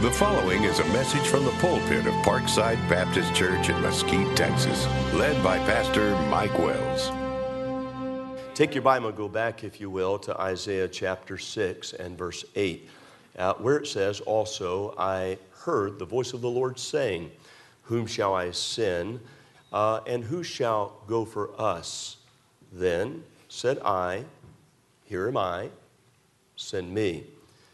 The following is a message from the pulpit of Parkside Baptist Church in Mesquite, Texas, led by Pastor Mike Wells. Take your Bible and go back, if you will, to Isaiah chapter 6 and verse 8, where it says, "Also I heard the voice of the Lord saying, Whom shall I send, and who shall go for us? Then said I, Here am I, send me."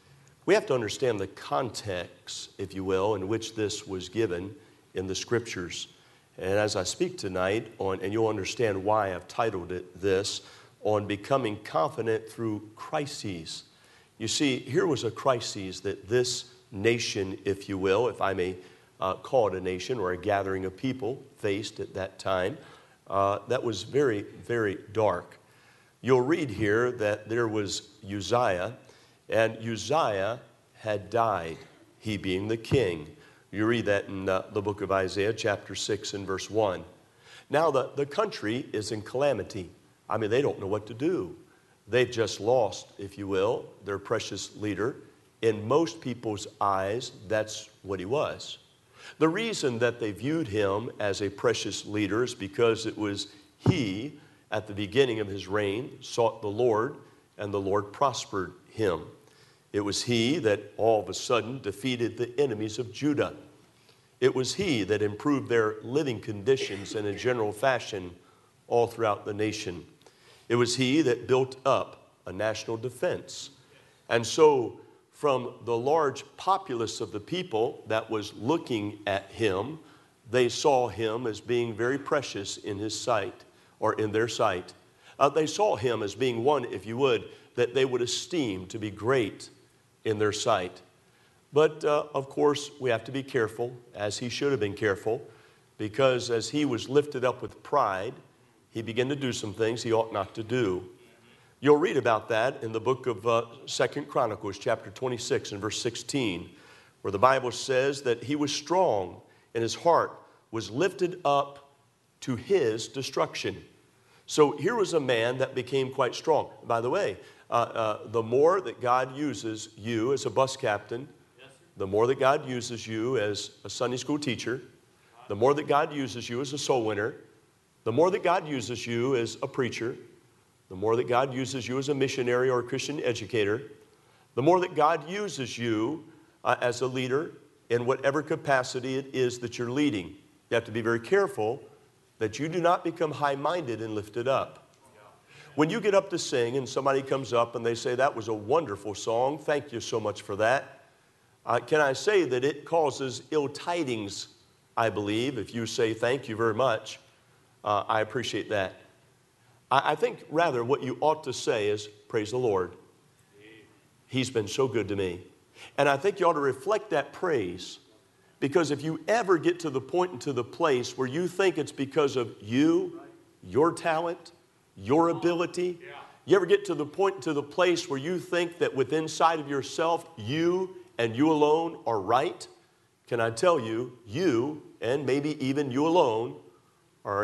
We have to understand the context, if you will, in which this was given in the Scriptures. And as I speak tonight on, and you'll understand why I've titled it this, on becoming confident through crises. You see, here was a crisis that this nation, if you will, if I may call it a nation or a gathering of people, faced at that time, that was very, very dark. You'll read here that there was Uzziah, and Uzziah had died, he being the king. You read that in the book of Isaiah, chapter 6 and verse 1. Now the country is in calamity. I mean, they don't know what to do. They've just lost, if you will, their precious leader. In most people's eyes, that's what he was. The reason that they viewed him as a precious leader is because it was he, at the beginning of his reign, sought the Lord, and the Lord prospered him. It was he that all of a sudden defeated the enemies of Judah. It was he that improved their living conditions in a general fashion all throughout the nation. It was he that built up a national defense. And so from the large populace of the people that was looking at him, they saw him as being very precious in his sight, or in their sight. They saw him as being one, if you would, that they would esteem to be great in their sight. But of course, we have to be careful, as he should have been careful, because as he was lifted up with pride, he began to do some things he ought not to do. You'll read about that in the book of 2 Chronicles, chapter 26 and verse 16, where the Bible says that he was strong and his heart was lifted up to his destruction. So here was a man that became quite strong. By the way, the more that God uses you as a bus captain, the more that God uses you as a Sunday school teacher, the more that God uses you as a soul winner, the more that God uses you as a preacher, the more that God uses you as a missionary or a Christian educator, the more that God uses you as a leader in whatever capacity it is that you're leading. You have to be very careful that you do not become high-minded and lifted up. When you get up to sing and somebody comes up and they say, "That was a wonderful song, thank you so much for that," can I say that it causes ill tidings, I believe, if you say thank you very much. I appreciate that. I think rather what you ought to say is, "Praise the Lord. He's been so good to me." And I think you ought to reflect that praise, because if you ever get to the point and to the place where you think it's because of you, your talent, your ability, you ever get to the point and to the place where you think that within inside of yourself, you and you alone are right, can I tell you, you and maybe even you alone are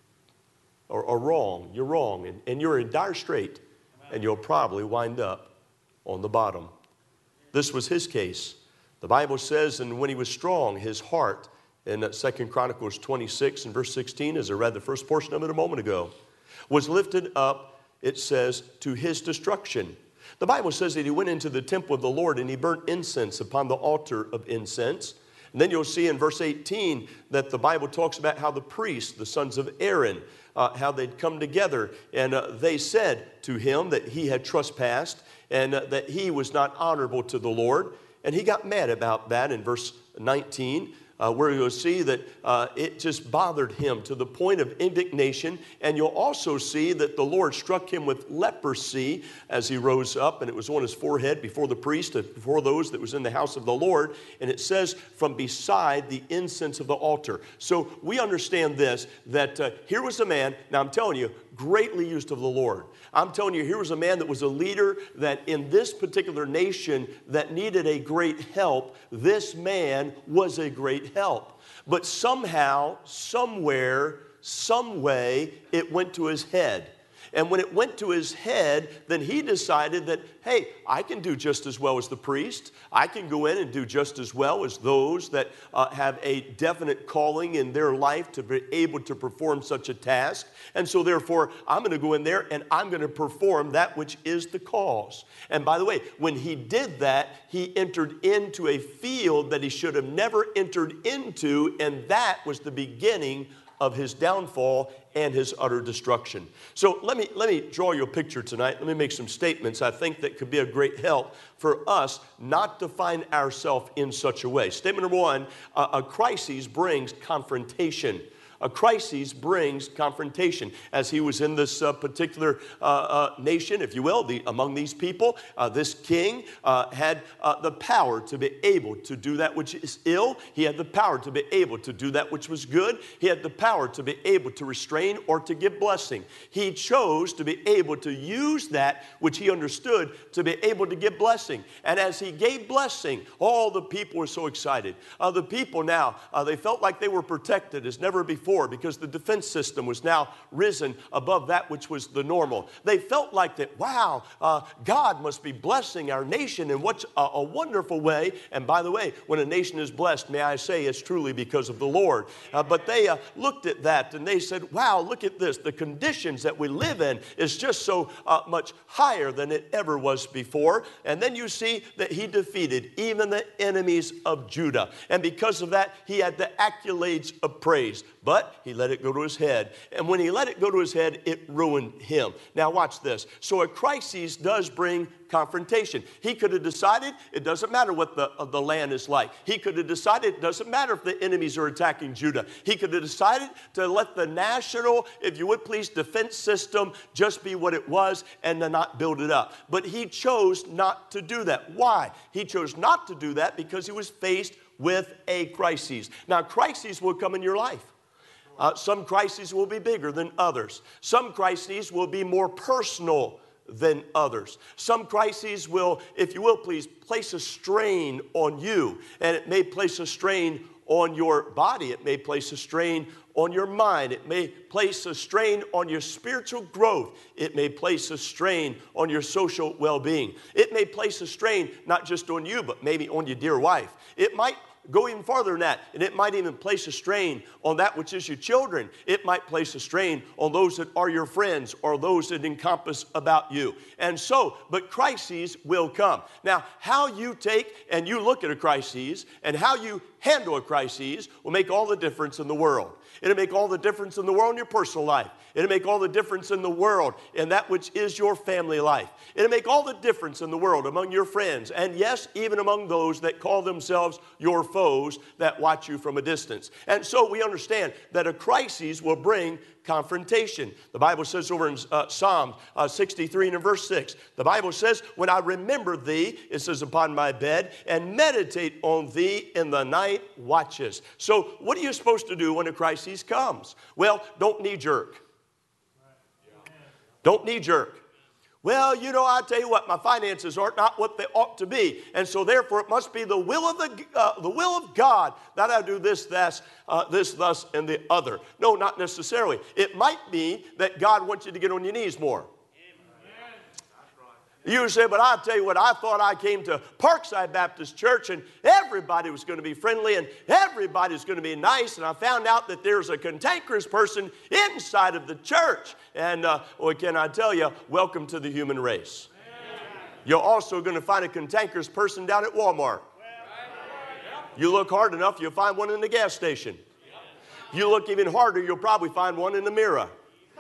wrong. You're wrong, and you're in dire strait, and you'll probably wind up on the bottom. This was his case. The Bible says, and when he was strong, his heart, in 2 Chronicles 26 and verse 16, as I read the first portion of it a moment ago, was lifted up, it says, to his destruction. The Bible says that he went into the temple of the Lord and he burnt incense upon the altar of incense. And then you'll see in verse 18 that the Bible talks about how the priests, the sons of Aaron, how they'd come together, and they said to him that he had trespassed and that he was not honorable to the Lord. And he got mad about that in verse 19, where you'll see that it just bothered him to the point of indignation. And you'll also see that the Lord struck him with leprosy as he rose up, and it was on his forehead before the priest, before those that was in the house of the Lord. And it says, from beside the incense of the altar. So we understand this, that here was a man, now I'm telling you, greatly used of the Lord. I'm telling you, here was a man that was a leader that in this particular nation that needed a great help. This man was a great help. But somehow, somewhere, some way, it went to his head. And when it went to his head, then he decided that, hey, I can do just as well as the priest. I can go in and do just as well as those that have a definite calling in their life to be able to perform such a task. And so therefore, I'm going to go in there and I'm going to perform that which is the cause. And by the way, when he did that, he entered into a field that he should have never entered into, and that was the beginning of his downfall and his utter destruction. So let me draw you a picture tonight. Let me make some statements I think that could be a great help for us not to find ourselves in such a way. Statement number one, a crisis brings confrontation. A crisis brings confrontation. As he was in this particular nation, if you will, among these people, this king had the power to be able to do that which is ill. He had the power to be able to do that which was good. He had the power to be able to restrain or to give blessing. He chose to be able to use that which he understood to be able to give blessing. And as he gave blessing, all the people were so excited. The people now, they felt like they were protected as never before, because the defense system was now risen above that which was the normal. They felt like that, wow, God must be blessing our nation in what a wonderful way. And by the way, when a nation is blessed, may I say, it's truly because of the Lord. But they looked at that and they said, wow, look at this. The conditions that we live in is just so much higher than it ever was before. And then you see that he defeated even the enemies of Judah. And because of that, he had the accolades of praise. But he let it go to his head. And when he let it go to his head, it ruined him. Now watch this. So a crisis does bring confrontation. He could have decided it doesn't matter what the land is like. He could have decided it doesn't matter if the enemies are attacking Judah. He could have decided to let the national, if you would please, defense system just be what it was and to not build it up. But he chose not to do that. Why? He chose not to do that because he was faced with a crisis. Now, crises will come in your life. Some crises will be bigger than others. Some crises will be more personal than others. Some crises will, if you will please, place a strain on you. And it may place a strain on your body. It may place a strain on your mind. It may place a strain on your spiritual growth. It may place a strain on your social well-being. It may place a strain not just on you, but maybe on your dear wife. It might go even farther than that, and it might even place a strain on that which is your children. It might place a strain on those that are your friends or those that encompass about you. And so, but crises will come. Now, how you take and you look at a crisis and how you handle a crisis will make all the difference in the world. It'll make all the difference in the world in your personal life. It'll make all the difference in the world in that which is your family life. It'll make all the difference in the world among your friends, and yes, even among those that call themselves your foes that watch you from a distance. And so we understand that a crisis will bring confrontation. The Bible says over in Psalm 63 and verse 6, the Bible says, when I remember thee, it says, upon my bed, and meditate on thee in the night watches. So what are you supposed to do when a crisis comes? Well, don't knee-jerk. Don't knee-jerk. Well, you know, I tell you what, my finances are not what they ought to be, and so therefore it must be the will of God that I do this, thus, and the other. No, not necessarily. It might be that God wants you to get on your knees more. You say, but I'll tell you what, I thought I came to Parkside Baptist Church and everybody was going to be friendly and everybody was going to be nice, and I found out that there's a cantankerous person inside of the church. And what can I tell you? Welcome to the human race. You're also going to find a cantankerous person down at Walmart. You look hard enough, you'll find one in the gas station. You look even harder, you'll probably find one in the mirror.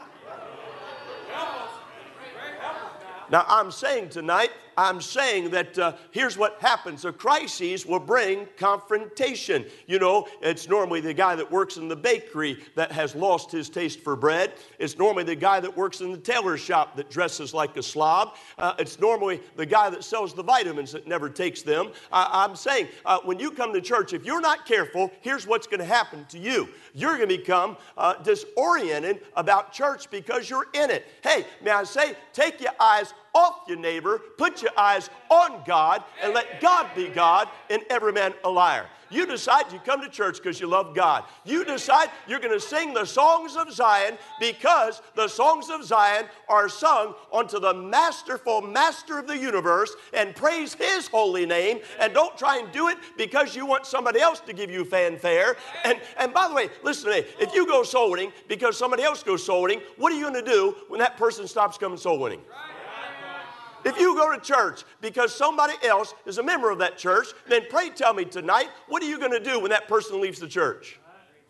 Now, I'm saying tonight, that here's what happens. A crisis will bring confrontation. You know, it's normally the guy that works in the bakery that has lost his taste for bread. It's normally the guy that works in the tailor shop that dresses like a slob. It's normally the guy that sells the vitamins that never takes them. I'm saying, when you come to church, if you're not careful, here's what's going to happen to you. You're going to become disoriented about church because you're in it. Hey, may I say, take your eyes off your neighbor, put your eyes on God, and let God be God and every man a liar. You decide you come to church because you love God. You decide you're going to sing the songs of Zion because the songs of Zion are sung unto the masterful master of the universe, and praise his holy name. And don't try and do it because you want somebody else to give you fanfare. And by the way, listen to me. If you go soul winning because somebody else goes soul winning, what are you going to do when that person stops coming soul winning? If you go to church because somebody else is a member of that church, then pray tell me tonight, what are you going to do when that person leaves the church?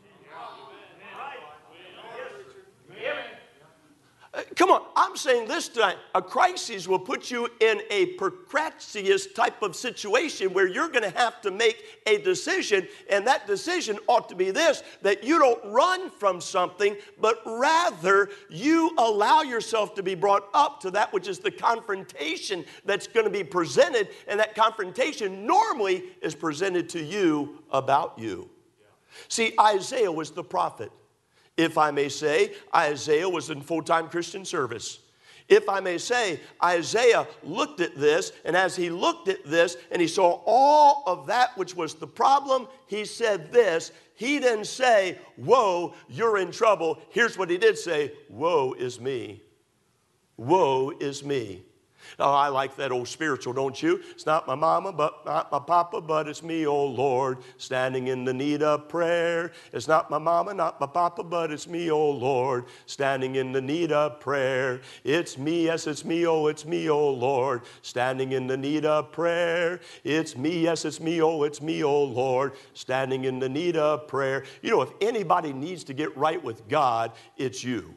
Come on, I'm saying this tonight. A crisis will put you in a precarious type of situation where you're going to have to make a decision, and that decision ought to be this, that you don't run from something, but rather you allow yourself to be brought up to that which is the confrontation that's going to be presented, and that confrontation normally is presented to you about you. See, Isaiah was the prophet. If I may say, Isaiah was in full-time Christian service. If I may say, Isaiah looked at this, and as he looked at this, and he saw all of that which was the problem, he said this. He didn't say, woe, you're in trouble. Here's what he did say, woe is me. Woe is me. Oh, I like that old spiritual, don't you? It's not my mama, but not my papa, but it's me, oh Lord, standing in the need of prayer. It's not my mama, not my papa, but it's me, oh Lord, standing in the need of prayer. It's me, yes, it's me, oh Lord, standing in the need of prayer. It's me, yes, it's me, oh Lord, standing in the need of prayer. You know, if anybody needs to get right with God, it's you.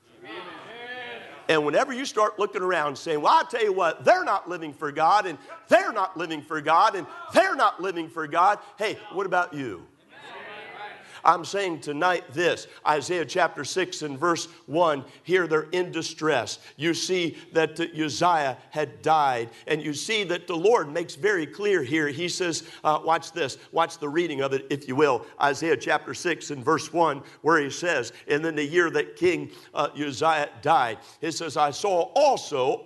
And whenever you start looking around saying, well, I'll tell you what, they're not living for God, and they're not living for God, and they're not living for God. Hey, what about you? I'm saying tonight this, Isaiah chapter 6 and verse 1, here they're in distress. You see that Uzziah had died, and you see that the Lord makes very clear here. He says, watch this, watch the reading of it, if you will. Isaiah chapter 6 and verse 1, where he says, and in the year that King Uzziah died, it says, I saw also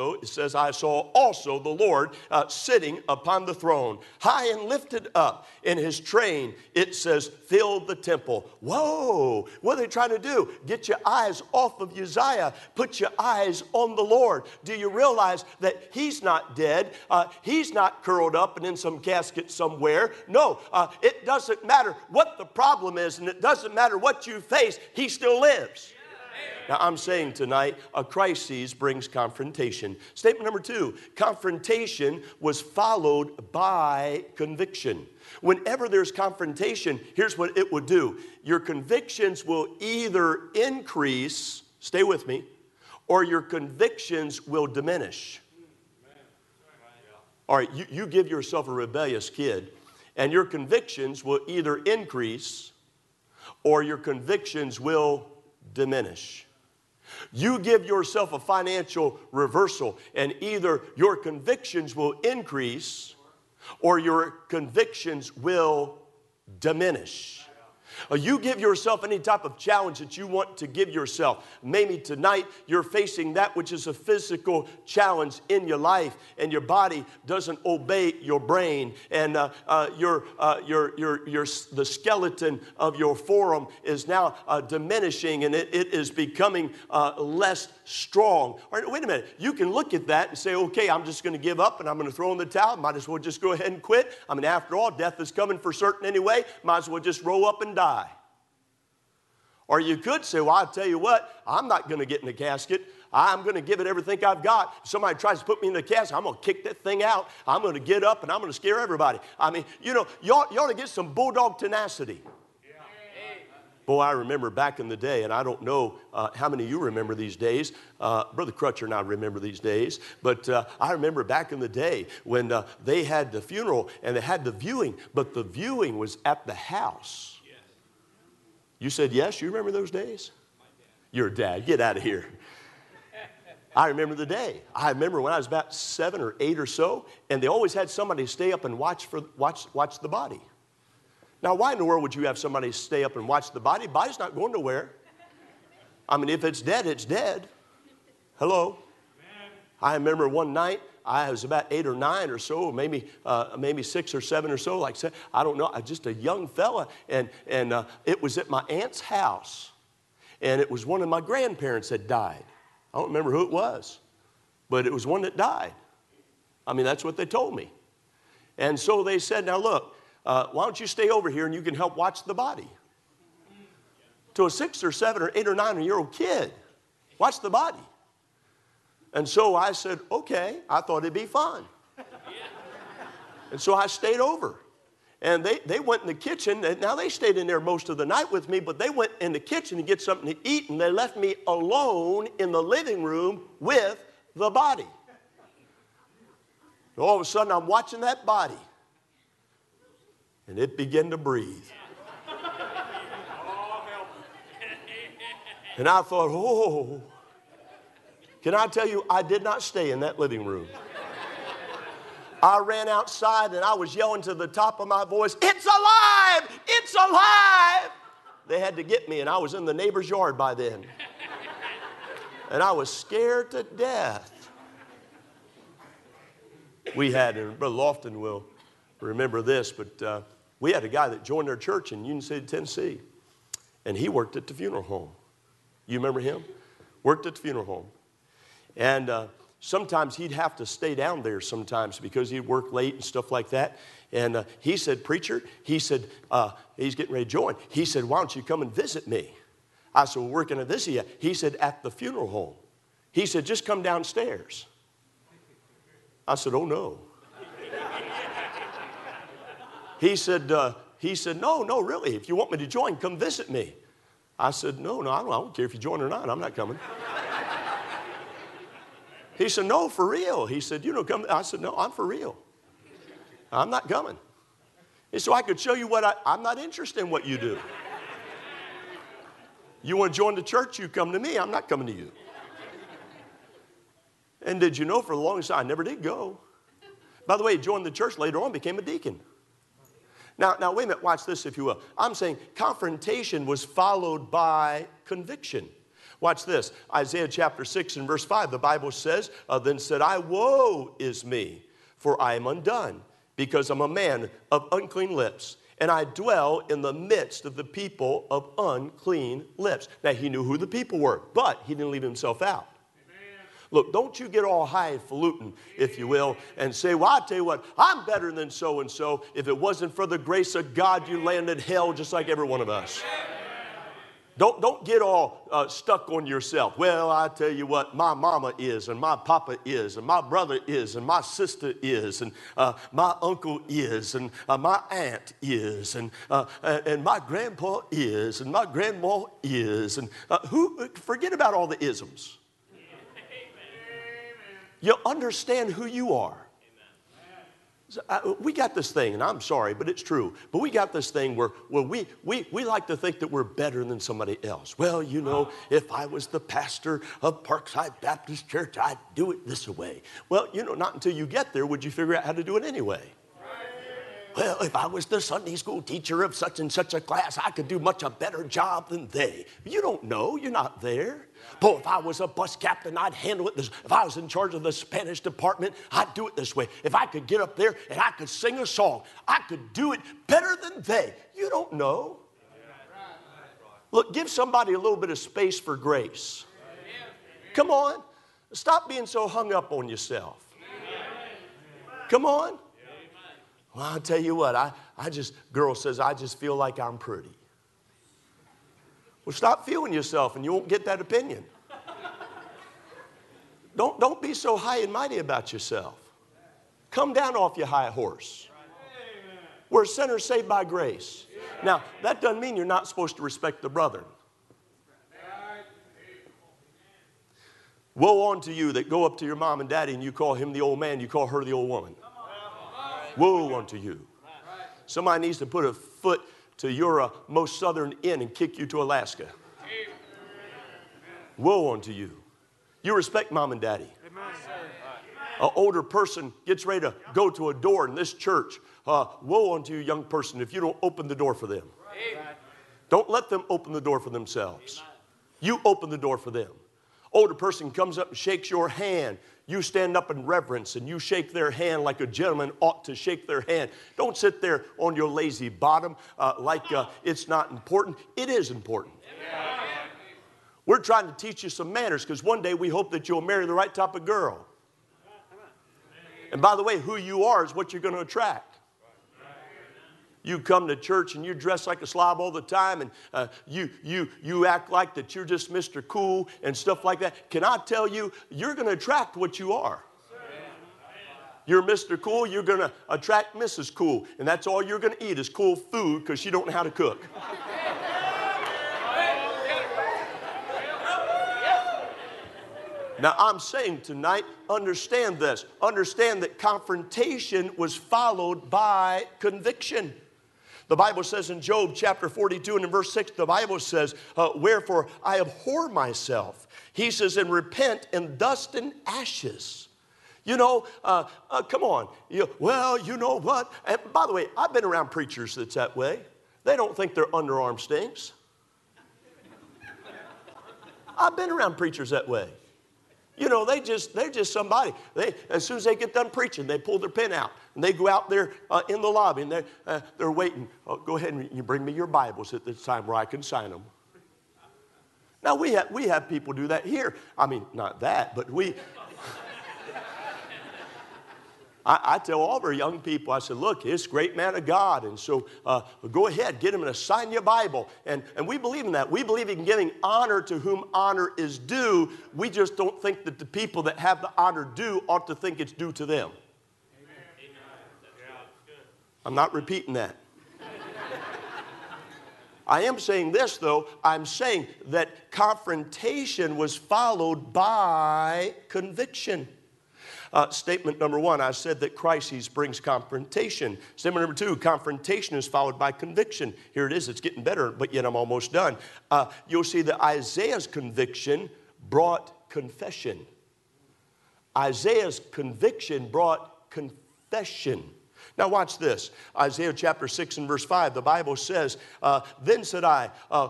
the Lord sitting upon the throne, high and lifted up, in his train, it says, filled the temple. Whoa, what are they trying to do? Get your eyes off of Uzziah. Put your eyes on the Lord. Do you realize that he's not dead? He's not curled up and in some casket somewhere. No, it doesn't matter what the problem is, and it doesn't matter what you face. He still lives. Now, I'm saying tonight, a crisis brings confrontation. Statement number 2, confrontation was followed by conviction. Whenever there's confrontation, here's what it would do. Your convictions will either increase, stay with me, or your convictions will diminish. All right, you give yourself a rebellious kid, and your convictions will either increase or your convictions will diminish. You give yourself a financial reversal, and either your convictions will increase or your convictions will diminish. You give yourself any type of challenge that you want to give yourself. Maybe tonight you're facing that which is a physical challenge in your life, and your body doesn't obey your brain, and the skeleton of your forearm is now diminishing, and it is becoming less strong. All right, wait a minute. You can look at that and say, okay, I'm just going to give up and I'm going to throw in the towel. Might as well just go ahead and quit. I mean, after all, death is coming for certain anyway. Might as well just roll up and die. Or you could say, well, I'll tell you what, I'm not going to get in the casket. I'm going to give it everything I've got. If somebody tries to put me in the casket, I'm going to kick that thing out. I'm going to get up and I'm going to scare everybody. I mean, you know, you ought to get some bulldog tenacity. Boy, I remember back in the day, and I don't know how many of you remember these days. Brother Crutcher and I remember these days. But I remember back in the day when they had the funeral and they had the viewing, but the viewing was at the house. Yes. You said yes? You remember those days? Your dad. Get out of here. I remember the day. I remember when I was about 7 or 8 or so, and they always had somebody stay up and watch the body. Now, why in the world would you have somebody stay up and watch the body? The body's not going nowhere. I mean, if it's dead, it's dead. Hello? I remember one night, I was about 8 or 9 or so, maybe 6 or 7 or so, like I said, I don't know, I was just a young fella, and it was at my aunt's house, and it was one of my grandparents that died. I don't remember who it was, but it was one that died. I mean, that's what they told me. And so they said, now look, why don't you stay over here and you can help watch the body? To a 6 or 7 or 8 or 9-year-old kid, watch the body. And so I said, okay, I thought it'd be fun. And so I stayed over. And they went in the kitchen. And now they stayed in there most of the night with me, but they went in the kitchen to get something to eat, and they left me alone in the living room with the body. And all of a sudden, I'm watching that body, and it began to breathe. And I thought, oh, can I tell you, I did not stay in that living room. I ran outside and I was yelling to the top of my voice, it's alive! It's alive! They had to get me, and I was in the neighbor's yard by then. And I was scared to death. We had, and Brother Lofton will remember this, but we had a guy that joined our church in Union City, Tennessee, and he worked at the funeral home. You remember him? Worked at the funeral home. And sometimes he'd have to stay down there sometimes because he'd work late and stuff like that. And he said, preacher, he said, he's getting ready to join. He said, why don't you come and visit me? I said, well, where can I visit you? He said, at the funeral home. He said, just come downstairs. I said, oh, no. He said, no, really, if you want me to join, come visit me. I said, no, I don't care if you join or not. I'm not coming. He said, no, for real. He said, come. I said, no, I'm for real. I'm not coming. And so I could show you what I'm not interested in what you do. You want to join the church, you come to me. I'm not coming to you. And did you know for the longest time, I never did go. By the way, he joined the church later on, became a deacon. Now, wait a minute, watch this if you will. I'm saying confrontation was followed by conviction. Watch this. Isaiah chapter 6 and verse 5, the Bible says, then said I, woe is me, for I am undone, because I'm a man of unclean lips, and I dwell in the midst of the people of unclean lips. Now, he knew who the people were, but he didn't leave himself out. Look, don't you get all highfalutin, if you will, and say, well, I'll tell you what, I'm better than so-and-so. If it wasn't for the grace of God, you landed hell just like every one of us. Don't get all stuck on yourself. Well, I tell you what, my mama is, and my papa is, and my brother is, and my sister is, and my uncle is, and my aunt is, and my grandpa is, and my grandma is, and forget about all the isms. You understand who you are. We got this thing, and I'm sorry, but it's true. But we got this thing where we like to think that we're better than somebody else. Well, if I was the pastor of Parkside Baptist Church, I'd do it this way. Well, not until you get there would you figure out how to do it anyway. Well, if I was the Sunday school teacher of such and such a class, I could do much a better job than they. You don't know. You're not there. Boy, if I was a bus captain, I'd handle it this. If I was in charge of the Spanish department, I'd do it this way. If I could get up there and I could sing a song, I could do it better than they. You don't know. Look, give somebody a little bit of space for grace. Come on. Stop being so hung up on yourself. Come on. Well, I'll tell you what, girl says, I just feel like I'm pretty. Well, stop feeling yourself and you won't get that opinion. Don't be so high and mighty about yourself. Come down off your high horse. We're sinners saved by grace. Now, that doesn't mean you're not supposed to respect the brethren. Woe unto you that go up to your mom and daddy and you call him the old man, you call her the old woman. Woe unto you. Somebody needs to put a foot to your most southern end and kick you to Alaska. Woe unto you. You respect mom and daddy. An older person gets ready to go to a door in this church. Woe unto you, young person, if you don't open the door for them. Don't let them open the door for themselves. You open the door for them. Older person comes up and shakes your hand. you stand up in reverence and you shake their hand like a gentleman ought to shake their hand. Don't sit there on your lazy bottom like it's not important. It is important. We're trying to teach you some manners because one day we hope that you'll marry the right type of girl. And by the way, who you are is what you're going to attract. You come to church and you dress like a slob all the time and you act like that you're just Mr. Cool and stuff like that. Can I tell you, you're going to attract what you are. You're Mr. Cool, you're going to attract Mrs. Cool. And that's all you're going to eat is cool food because you don't know how to cook. Now, I'm saying tonight, understand this. Understand that confrontation was followed by conviction. The Bible says in Job chapter 42 and in verse 6, the Bible says, wherefore I abhor myself. He says, and repent in dust and ashes. You know, come on. Well, you know what? And by the way, I've been around preachers that's that way. They don't think their underarm stinks. I've been around preachers that way. You know, they're just somebody. As soon as they get done preaching, they pull their pen out and they go out there in the lobby and they're waiting. Oh, go ahead and you bring me your Bibles at this time where I can sign them. Now we have people do that here. I mean, not that, but we. I tell all of our young people, I said, look, it's a great man of God. And so go ahead, get him and assign you a Bible. And we believe in that. We believe in giving honor to whom honor is due. We just don't think that the people that have the honor due ought to think it's due to them. Amen. I'm not repeating that. I am saying this, though. I'm saying that confrontation was followed by conviction. Statement number one, I said that crises brings confrontation. Statement number two, confrontation is followed by conviction. Here it is, it's getting better, but yet I'm almost done. You'll see that Isaiah's conviction brought confession. Isaiah's conviction brought confession. Now watch this. Isaiah chapter 6 and verse 5, the Bible says, then said I,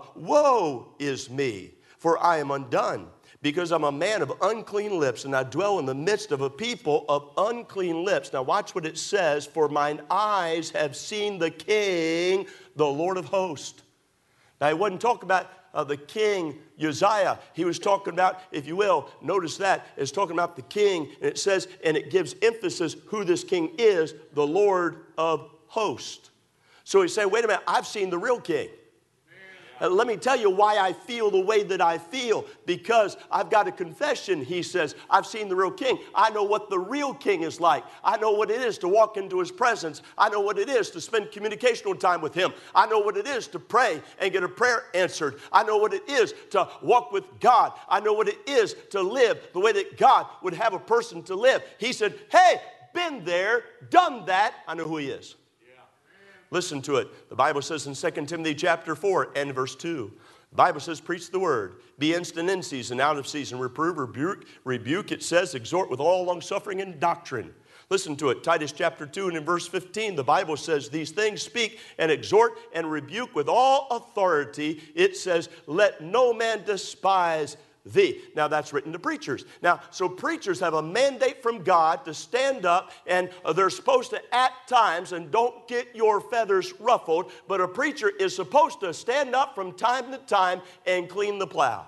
woe is me, for I am undone. Because I'm a man of unclean lips, and I dwell in the midst of a people of unclean lips. Now watch what it says, for mine eyes have seen the King, the Lord of hosts. Now he wasn't talking about the king Uzziah. He was talking about, if you will, notice that, it's talking about the king, and it says, and it gives emphasis who this king is, the Lord of hosts. So he's saying, wait a minute, I've seen the real king. Let me tell you why I feel the way that I feel. Because I've got a confession, he says. I've seen the real king. I know what the real king is like. I know what it is to walk into his presence. I know what it is to spend communicational time with him. I know what it is to pray and get a prayer answered. I know what it is to walk with God. I know what it is to live the way that God would have a person to live. He said, hey, been there, done that. I know who he is. Listen to it. The Bible says in 2 Timothy chapter 4 and verse 2. The Bible says, preach the word. Be instant in season, out of season. Reprove, rebuke. It says, exhort with all longsuffering and doctrine. Listen to it. Titus chapter 2 and in verse 15, the Bible says, these things speak and exhort and rebuke with all authority. It says, let no man despise thee. Now that's written to preachers. Now, so preachers have a mandate from God to stand up, and they're supposed to at times, and don't get your feathers ruffled, but a preacher is supposed to stand up from time to time and clean the plow.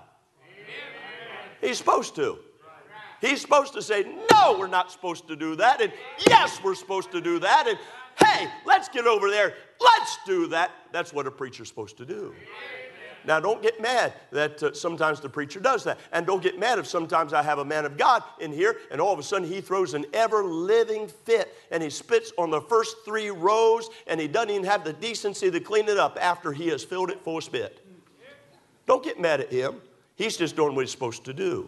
Amen. He's supposed to. He's supposed to say, no, we're not supposed to do that, and yes, we're supposed to do that, and hey, let's get over there. Let's do that. That's what a preacher's supposed to do. Now, don't get mad that sometimes the preacher does that. And don't get mad if sometimes I have a man of God in here and all of a sudden he throws an ever-living fit and he spits on the first 3 rows and he doesn't even have the decency to clean it up after he has filled it full of spit. Don't get mad at him. He's just doing what he's supposed to do.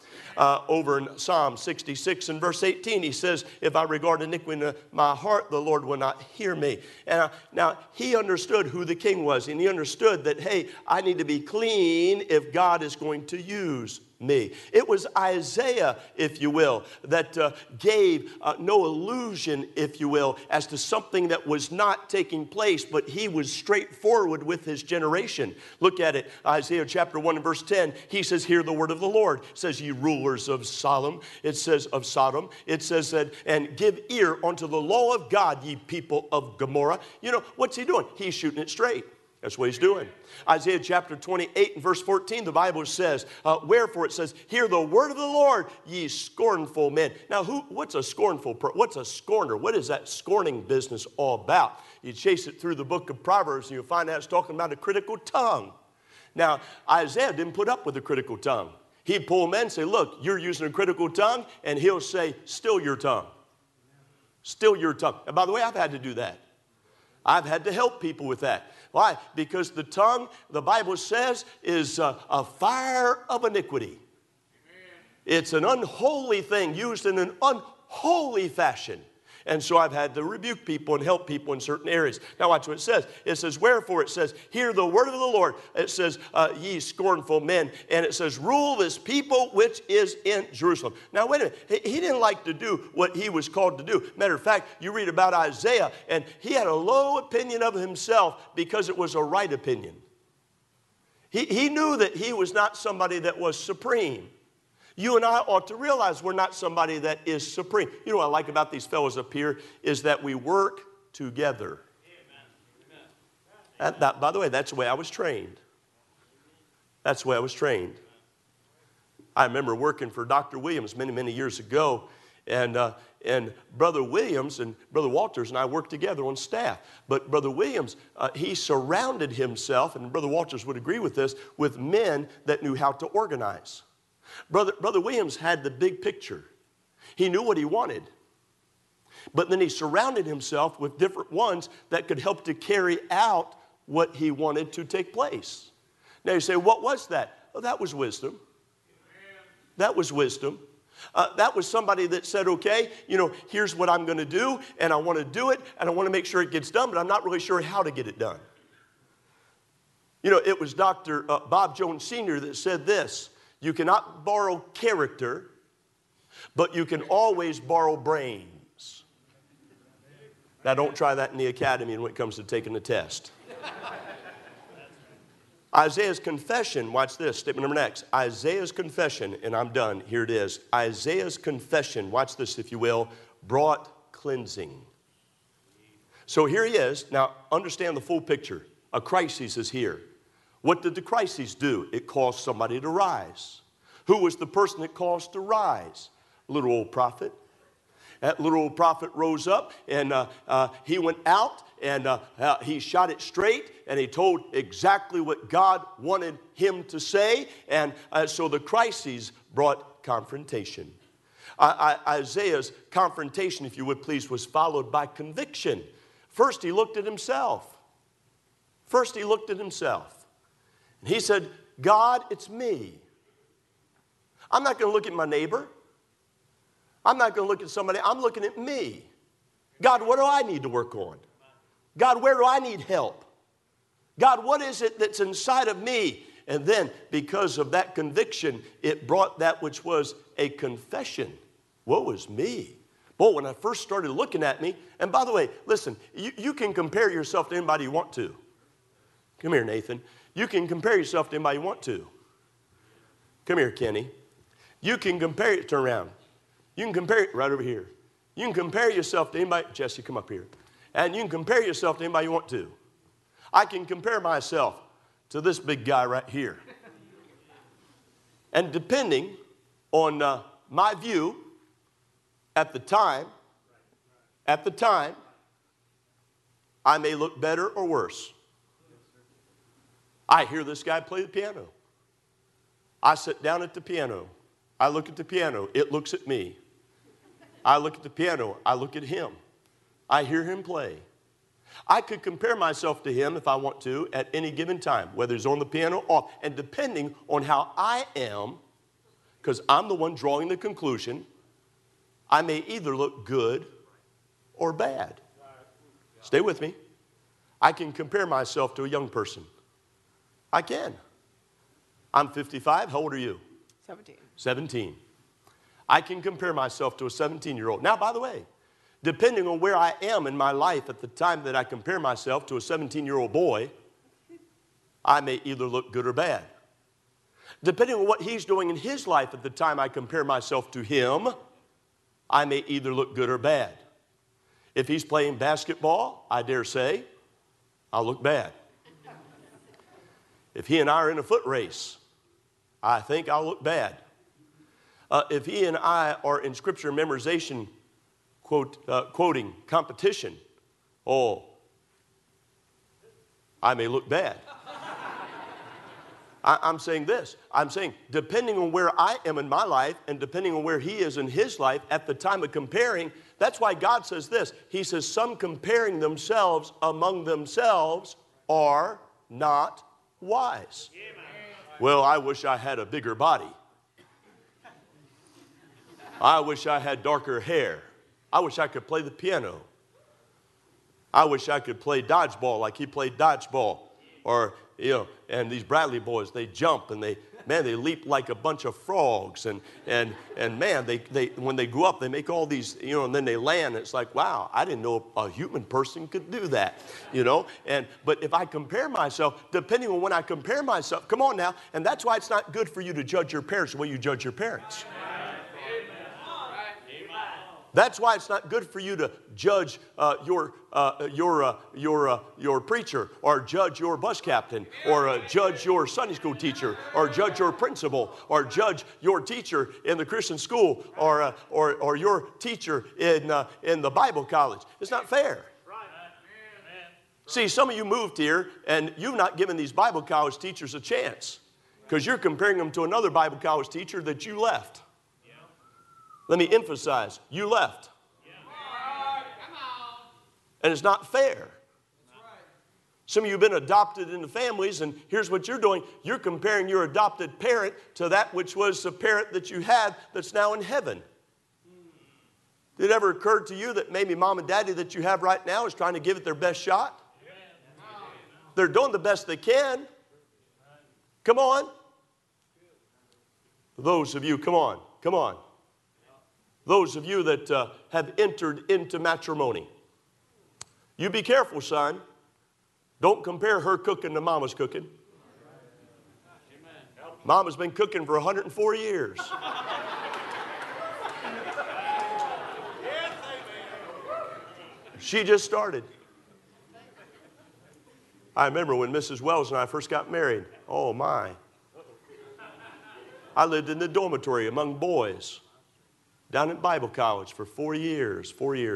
Over in Psalm 66 and verse 18, he says, if I regard iniquity in my heart, the Lord will not hear me. And now, he understood who the king was, and he understood that, hey, I need to be clean if God is going to use me. It was Isaiah, if you will, that gave no illusion, if you will, as to something that was not taking place, but he was straightforward with his generation. Look at it, Isaiah chapter 1 and verse 10. He says, hear the word of the Lord. It says, ye rulers of Sodom. It says, of Sodom. It says that, and give ear unto the law of God, ye people of Gomorrah. You know, what's he doing? He's shooting it straight. That's what he's doing. Isaiah chapter 28 and verse 14, the Bible says, wherefore it says, hear the word of the Lord, ye scornful men. Now, what's a scornful person? What's a scorner? What is that scorning business all about? You chase it through the book of Proverbs and you'll find out it's talking about a critical tongue. Now, Isaiah didn't put up with a critical tongue. He'd pull men and say, look, you're using a critical tongue, and he'll say, still your tongue. Still your tongue. And by the way, I've had to do that. I've had to help people with that. Why? Because the tongue, the Bible says, is a fire of iniquity. Amen. It's an unholy thing used in an unholy fashion. And so I've had to rebuke people and help people in certain areas. Now watch what it says. It says, wherefore it says, hear the word of the Lord. It says, ye scornful men. And it says, rule this people which is in Jerusalem. Now wait a minute. He didn't like to do what he was called to do. Matter of fact, you read about Isaiah, and he had a low opinion of himself because it was a right opinion. He knew that he was not somebody that was supreme. You and I ought to realize we're not somebody that is supreme. You know what I like about these fellows up here is that we work together. That, by the way, that's the way I was trained. That's the way I was trained. I remember working for Dr. Williams many, many years ago, and Brother Williams and Brother Walters and I worked together on staff. But Brother Williams, he surrounded himself, and Brother Walters would agree with this, with men that knew how to organize. Brother Williams had the big picture. He knew what he wanted. But then he surrounded himself with different ones that could help to carry out what he wanted to take place. Now you say, what was that? Well, that was wisdom. That was wisdom. That was somebody that said, okay, you know, here's what I'm going to do, and I want to do it, and I want to make sure it gets done, but I'm not really sure how to get it done. You know, it was Dr. Bob Jones Sr. that said this. You cannot borrow character, but you can always borrow brains. Now, don't try that in the academy when it comes to taking the test. Isaiah's confession, watch this, statement number next. Isaiah's confession, and I'm done, here it is. Isaiah's confession, watch this if you will, brought cleansing. So here he is. Now, understand the full picture. A crisis is here. What did the crisis do? It caused somebody to rise. Who was the person that caused to rise? Little old prophet. That little old prophet rose up, and he went out, and he shot it straight, and he told exactly what God wanted him to say. And so the crises brought confrontation. Isaiah's confrontation, if you would please, was followed by conviction. First, he looked at himself. First, he looked at himself. And he said, God, it's me. I'm not going to look at my neighbor. I'm not going to look at somebody. I'm looking at me. God, what do I need to work on? God, where do I need help? God, what is it that's inside of me? And then, because of that conviction, it brought that which was a confession. What was me? Boy, when I first started looking at me, and by the way, listen, you can compare yourself to anybody you want to. Come here, Nathan. You can compare yourself to anybody you want to. Come here, Kenny. You can compare it, turn around. You can compare it right over here. You can compare yourself to anybody, Jesse, come up here. And you can compare yourself to anybody you want to. I can compare myself to this big guy right here. And depending on my view at the time, I may look better or worse. I hear this guy play the piano. I sit down at the piano. I look at the piano. It looks at me. I look at the piano. I look at him. I hear him play. I could compare myself to him if I want to at any given time, whether he's on the piano or off. And depending on how I am, because I'm the one drawing the conclusion, I may either look good or bad. Stay with me. I can compare myself to a young person. I can. I'm 55. How old are you? 17. 17. I can compare myself to a 17-year-old. Now, by the way, depending on where I am in my life at the time that I compare myself to a 17-year-old boy, I may either look good or bad. Depending on what he's doing in his life at the time I compare myself to him, I may either look good or bad. If he's playing basketball, I dare say, I'll look bad. If he and I are in a foot race, I think I'll look bad. If he and I are in scripture memorization, quoting competition, oh, I may look bad. I'm saying this. I'm saying depending on where I am in my life and depending on where he is in his life at the time of comparing, that's why God says this. He says, some comparing themselves among themselves are not wise. Well, I wish I had a bigger body. I wish I had darker hair. I wish I could play the piano. I wish I could play dodgeball like he played dodgeball. Or, and these Bradley boys, they jump and they leap like a bunch of frogs. And man, they when they grow up, they make all these, and then they land. It's like, wow, I didn't know a human person could do that, But if I compare myself, depending on when I compare myself, come on now, and that's why it's not good for you to judge your parents the way you judge your parents. That's why it's not good for you to judge your preacher, or judge your bus captain, or judge your Sunday school teacher, or judge your principal, or judge your teacher in the Christian school, or your teacher in the Bible college. It's not fair. See, some of you moved here and you've not given these Bible college teachers a chance because you're comparing them to another Bible college teacher that you left. Let me emphasize, you left. And it's not fair. Some of you have been adopted into families, and here's what you're doing. You're comparing your adopted parent to that which was the parent that you had that's now in heaven. Did it ever occur to you that maybe mom and daddy that you have right now is trying to give it their best shot? They're doing the best they can. Come on. Those of you, come on. Those of you that have entered into matrimony, you be careful, son. Don't compare her cooking to mama's cooking. Mama's been cooking for 104 years. She just started. I remember when Mrs. Wells and I first got married. Oh, my. I lived in the dormitory among boys down at Bible college for 4 years.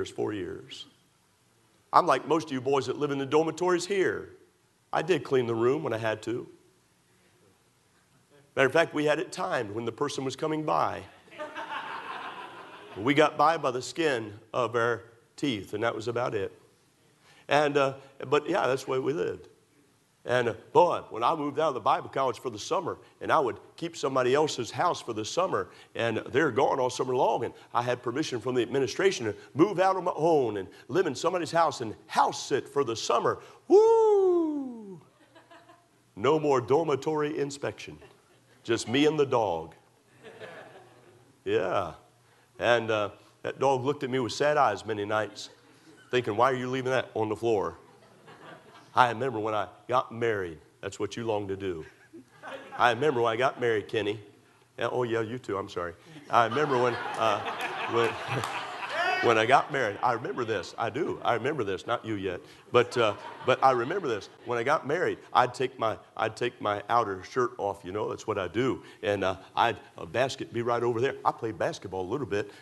I'm like most of you boys that live in the dormitories here. I did clean the room when I had to. Matter of fact, we had it timed when the person was coming by. We got by the skin of our teeth, and that was about it. But yeah, that's the way we lived. And boy, when I moved out of the Bible college for the summer, and I would keep somebody else's house for the summer, and they're gone all summer long, and I had permission from the administration to move out on my own and live in somebody's house and house sit for the summer. Woo! No more dormitory inspection. Just me and the dog. Yeah. And that dog looked at me with sad eyes many nights, thinking, why are you leaving that on the floor? I remember when I got married. That's what you long to do. I remember when I got married, Kenny. Oh, yeah, you too. I'm sorry. I remember when I got married. I remember this. I do. I remember this. Not you yet. But I remember this. When I got married, I'd take my outer shirt off. That's what I do. And a basket be right over there. I played basketball a little bit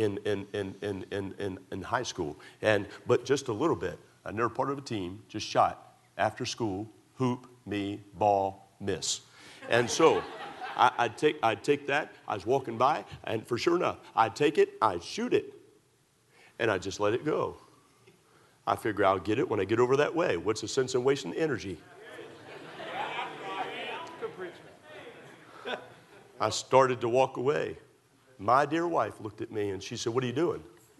in high school, but just a little bit. I never part of a team, just shot. After school, hoop, me, ball, miss. And so I'd take that. I was walking by, and for sure enough, I'd take it, I'd shoot it, and I'd just let it go. I figure I'll get it when I get over that way. What's the sense in wasting energy? I started to walk away. My dear wife looked at me, and she said, what are you doing?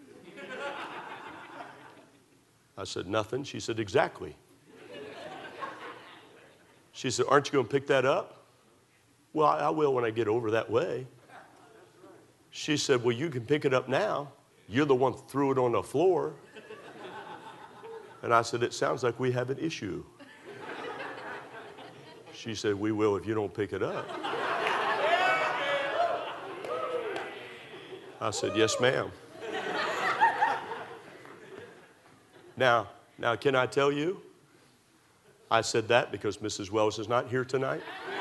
I said, nothing. She said, exactly. She said, aren't you going to pick that up? Well, I will when I get over that way. She said, well, you can pick it up now. You're the one who threw it on the floor. And I said, it sounds like we have an issue. She said, we will if you don't pick it up. I said, yes, ma'am. Now, can I tell you? I said that because Mrs. Wells is not here tonight.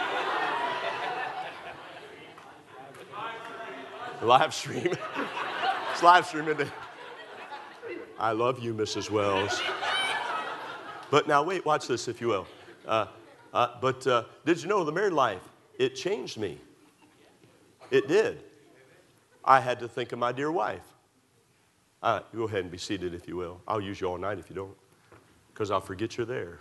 Live stream. It's live streaming. I love you, Mrs. Wells. But now wait, watch this if you will. Did you know the married life, it changed me. It did. I had to think of my dear wife. You go ahead and be seated if you will. I'll use you all night if you don't, because I'll forget you're there.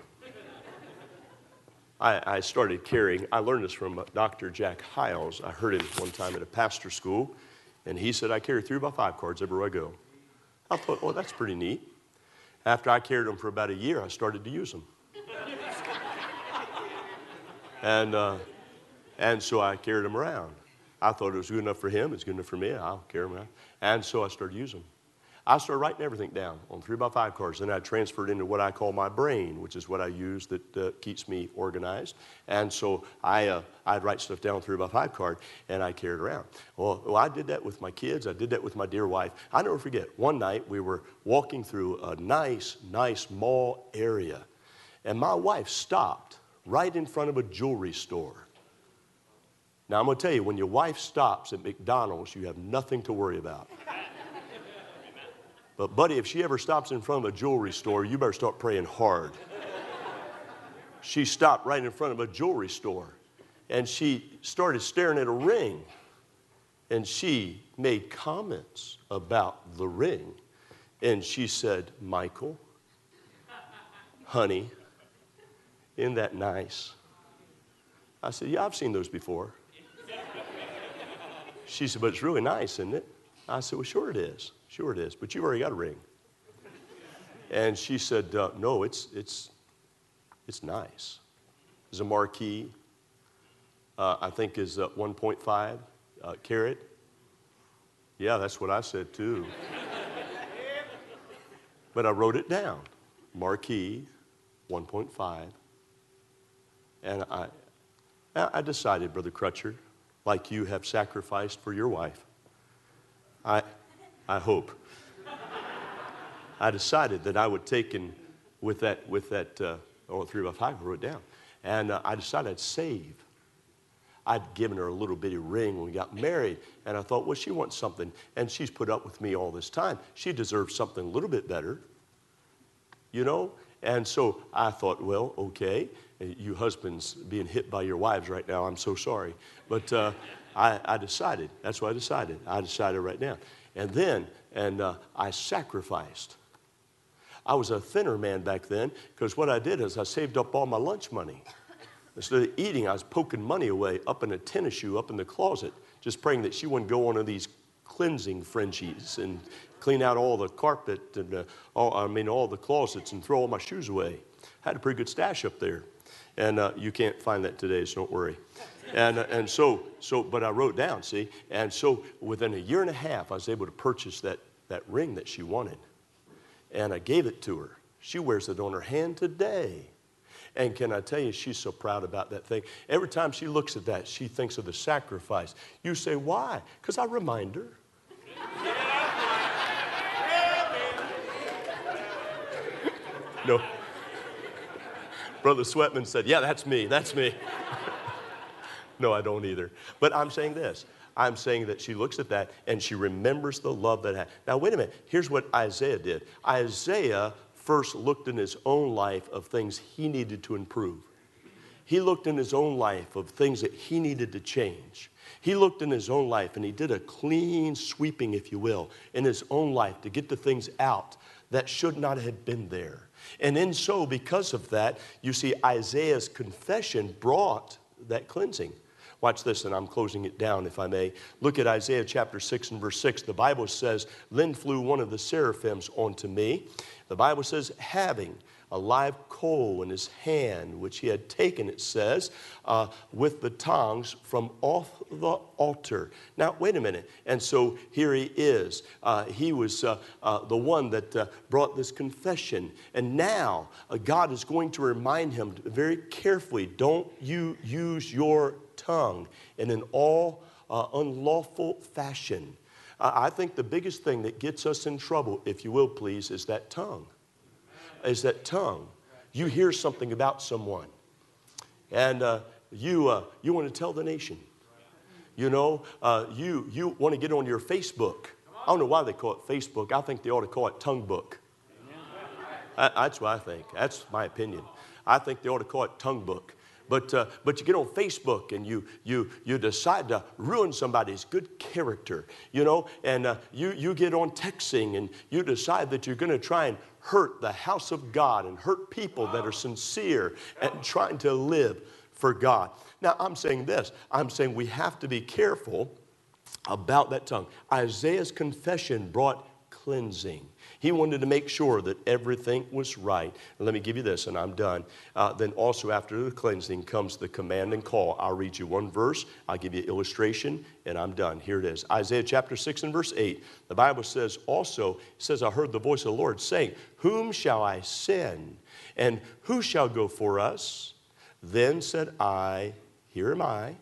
I started carrying, I learned this from Dr. Jack Hiles. I heard him one time at a pastor school, and he said, I carry 3x5 cards everywhere I go. I thought, oh, that's pretty neat. After I carried them for about a year, I started to use them. And so I carried them around. I thought it was good enough for him, it's good enough for me, I'll carry them around. And so I started using them. I started writing everything down on 3x5 cards. Then I transferred into what I call my brain, which is what I use that keeps me organized. And so I'd write stuff down on 3x5 card, and I carried it around. Well, I did that with my kids. I did that with my dear wife. I never forget, one night we were walking through a nice mall area, and my wife stopped right in front of a jewelry store. Now, I'm going to tell you, when your wife stops at McDonald's, you have nothing to worry about. But, buddy, if she ever stops in front of a jewelry store, you better start praying hard. She stopped right in front of a jewelry store, and she started staring at a ring, and she made comments about the ring. And she said, Michael, honey, isn't that nice? I said, yeah, I've seen those before. She said, but it's really nice, isn't it? I said, well, sure it is. Sure it is, but you've already got a ring. And she said, no, it's nice. It's a marquee, I think is 1.5 carat. Yeah, that's what I said too. But I wrote it down, marquee, 1.5. And I decided, Brother Crutcher, like you have sacrificed for your wife, I hope. I decided that I would take in with that 3x5, I wrote it down. And I decided I'd save. I'd given her a little bitty ring when we got married. And I thought, well, she wants something. And she's put up with me all this time. She deserves something a little bit better. You know? And so I thought, well, okay. You husbands being hit by your wives right now, I'm so sorry. But I decided. That's what I decided. I decided right now. And then, I sacrificed. I was a thinner man back then because what I did is I saved up all my lunch money. Instead of eating, I was poking money away up in a tennis shoe, up in the closet, just praying that she wouldn't go on these cleansing Frenchies and clean out all the carpet and all the closets and throw all my shoes away. I had a pretty good stash up there. And you can't find that today, so don't worry. But I wrote down, see? And so within a year and a half, I was able to purchase that ring that she wanted. And I gave it to her. She wears it on her hand today. And can I tell you, she's so proud about that thing. Every time she looks at that, she thinks of the sacrifice. You say, why? Because I remind her. No. Brother Sweatman said, yeah, that's me. No, I don't either. But I'm saying this. I'm saying that she looks at that and she remembers the love that had. Now, wait a minute. Here's what Isaiah did. Isaiah first looked in his own life of things he needed to improve. He looked in his own life of things that he needed to change. He looked in his own life and he did a clean sweeping, if you will, in his own life to get the things out that should not have been there. And in so, because of that, you see Isaiah's confession brought that cleansing. Watch this, and I'm closing it down, if I may. Look at Isaiah chapter 6 and verse 6. The Bible says, then flew one of the seraphims onto me. The Bible says, having a live coal in his hand, which he had taken, it says, with the tongs from off the altar. Now, wait a minute. And so here he is. He was the one that brought this confession. And now God is going to remind him very carefully, don't you use your tongue in an all unlawful fashion. I think the biggest thing that gets us in trouble, if you will please, is that tongue. Is that tongue. You hear something about someone, and you want to tell the nation. You know, you want to get on your Facebook. I don't know why they call it Facebook. I think they ought to call it tongue book. That's what I think. That's my opinion. I think they ought to call it tongue book. But you get on Facebook and you decide to ruin somebody's good character, you know, and you get on texting and you decide that you're going to try and hurt the house of God and hurt people that are sincere and trying to live for God. Now, I'm saying this. I'm saying we have to be careful about that tongue. Isaiah's confession brought cleansing. He wanted to make sure that everything was right. And let me give you this, and I'm done. Then also after the cleansing comes the command and call. I'll read you one verse. I'll give you an illustration, and I'm done. Here it is. Isaiah chapter 6 and verse 8. The Bible says also, it says, I heard the voice of the Lord saying, whom shall I send? And who shall go for us? Then said I, here am I.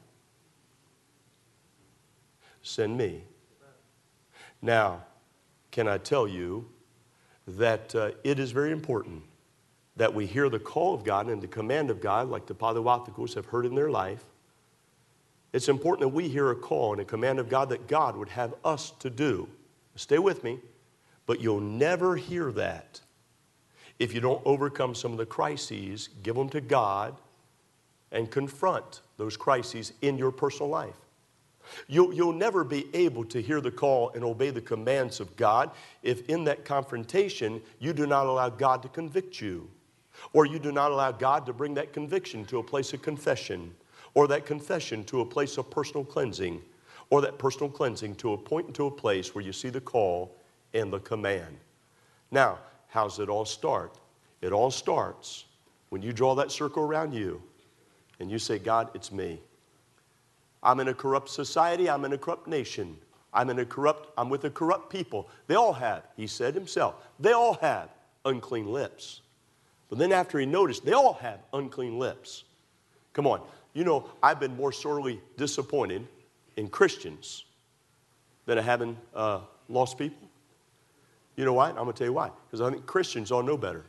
Send me. Now, can I tell you that it is very important that we hear the call of God and the command of God like the Palewathicos have heard in their life. It's important that we hear a call and a command of God that God would have us to do. Stay with me, but you'll never hear that if you don't overcome some of the crises, give them to God, and confront those crises in your personal life. You'll never be able to hear the call and obey the commands of God if in that confrontation you do not allow God to convict you, or you do not allow God to bring that conviction to a place of confession, or that confession to a place of personal cleansing, or that personal cleansing to a point and to a place where you see the call and the command. Now, how does it all start? It all starts when you draw that circle around you and you say, God, it's me. I'm in a corrupt society. I'm in a corrupt nation. I'm with a corrupt people. They all have, he said himself, they all have unclean lips. But then after he noticed, they all have unclean lips. Come on. You know, I've been more sorely disappointed in Christians than I have in lost people. You know why? I'm going to tell you why. Because I think Christians all know better.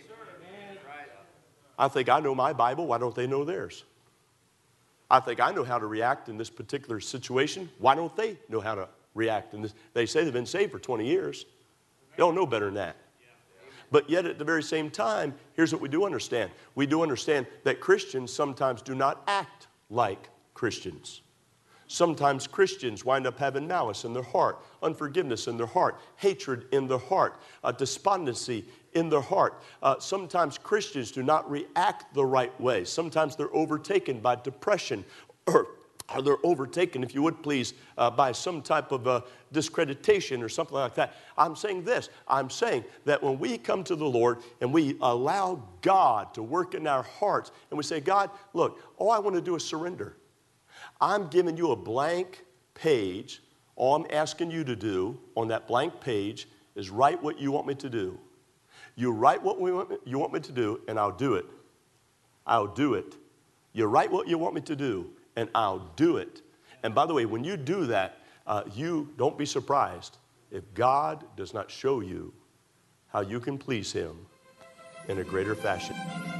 I think I know my Bible. Why don't they know theirs? I think I know how to react in this particular situation. Why don't they know how to react in this? They say they've been saved for 20 years. They don't know better than that. But yet at the very same time, here's what we do understand. We do understand that Christians sometimes do not act like Christians. Sometimes Christians wind up having malice in their heart, unforgiveness in their heart, hatred in their heart, despondency in their heart. Sometimes Christians do not react the right way. Sometimes they're overtaken by depression, or they're overtaken, if you would please, by some type of discreditation or something like that. I'm saying this. I'm saying that when we come to the Lord and we allow God to work in our hearts and we say, God, look, all I want to do is surrender. I'm giving you a blank page. All I'm asking you to do on that blank page is write what you want me to do. You write what you want me to do, and I'll do it. I'll do it. You write what you want me to do, and I'll do it. And by the way, when you do that, you don't be surprised if God does not show you how you can please Him in a greater fashion.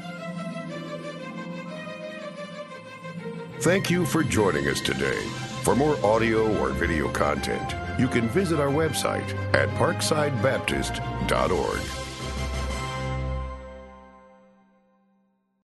Thank you for joining us today. For more audio or video content, you can visit our website at parksidebaptist.org.